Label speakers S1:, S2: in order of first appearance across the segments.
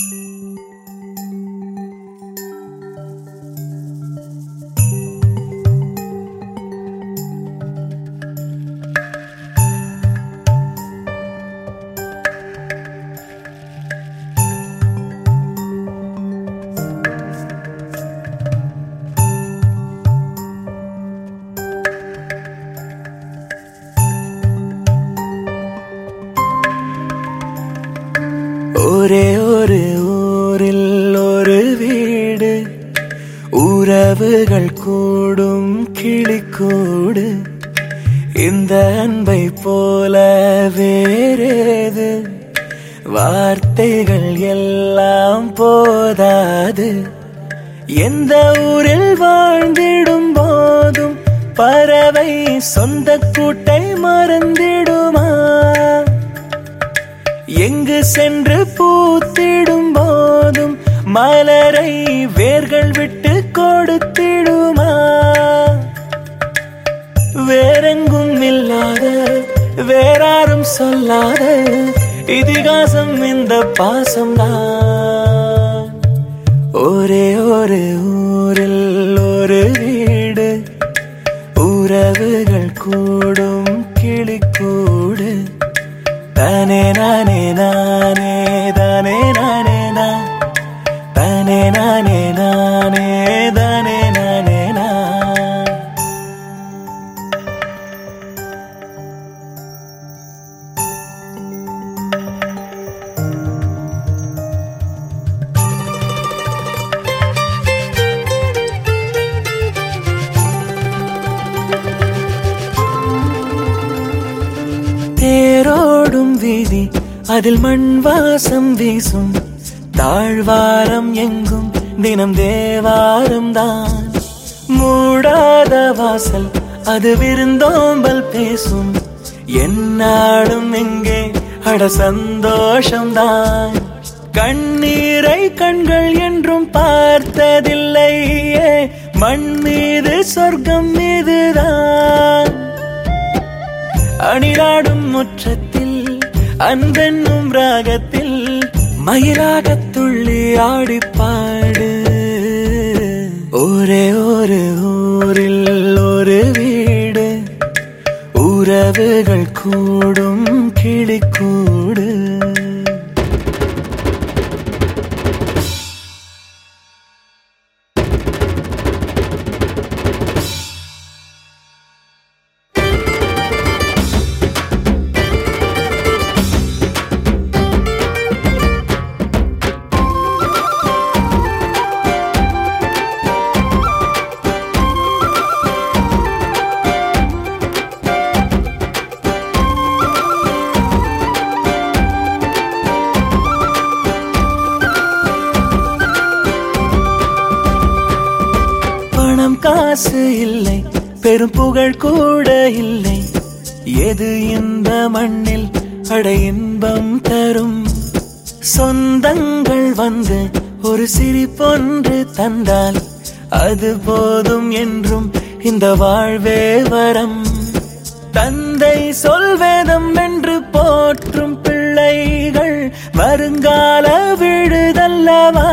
S1: ஒரே ஒரு ஊரில் ஒரு வீடு, உறவுகள் கூடும் கிளிக்கூடு. இந்த அன்பை போல வேறேது, வார்த்தைகள் எல்லாம் போதாது. எந்த ஊரில் வாழ்ந்திடும் போதும் பறவை சொந்த கூட்டை மறந்திடுமா? எங்கு சென்று பூத்திடும் போதும் மலரை வேர்கள் விட்டு கொடுத்திடுமா? வேறெங்கும் இல்லாத, வேறாரும் சொல்லாத இதிகாசம் இந்த பாசம்தான். ஒரே ஒரு ஊரில் ஒரு வீடு, உறவுகள் கூடும் கிளிக்கூடு. தானே நானே நானே தானே நானே நா, தானே நானே நானே தானே நானே நா. தேரோடும் வீதி, அதில் மண் வாசம் வீசும். தாழ்வாரம் எங்கும் தினம் தேவாரம் தான். மூடாத வாசல், அது விருந்தோம்பல் பேசும். என்னாலும் எங்கே அட சந்தோஷம்தான். கண்ணீரை கண்கள் என்றும் பார்த்ததில்லையே, மண் மீது சொர்க்கம் மீதுதான். அணிலாடும் முற்றத்தில் அன்பென்னும் ராகத்தில் மயிலாகத் துள்ளி ஆடிப்பாடு. ஒரே ஒரு ஊரில் ஒரு வீடு, உறவுகள் கூடும் கிளிக்கூடு. காசு இல்லை, பெரும் புகழ் கூட இல்லை, எது இந்த மண்ணில் அட இன்பம் தரும்? சொந்தங்கள் வந்து ஒரு சிரிப்பொன்று தந்தால் அது போதும் என்றும் இந்த வாழ்வே வரம். தந்தை சொல்வேதம் என்று போற்றும் பிள்ளைகள் வருங்கால விடுதல்லவா?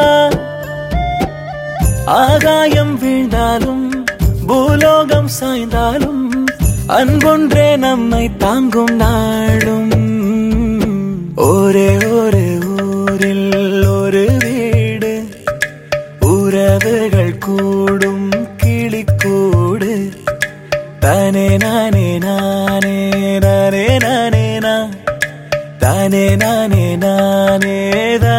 S1: ஆகாயம் வீழ்ந்தாலும் பூலோகம் சாய்ந்தாலும் அன்பொன்றே நம்மை தாங்கும் நாளும். ஒரே ஒரு ஊரில் ஒரு வீடு, உறவுகள் கூடும் கிளிக்கூடு. தானே நானே நானே நானே நானே நா, தானே நானே நானே.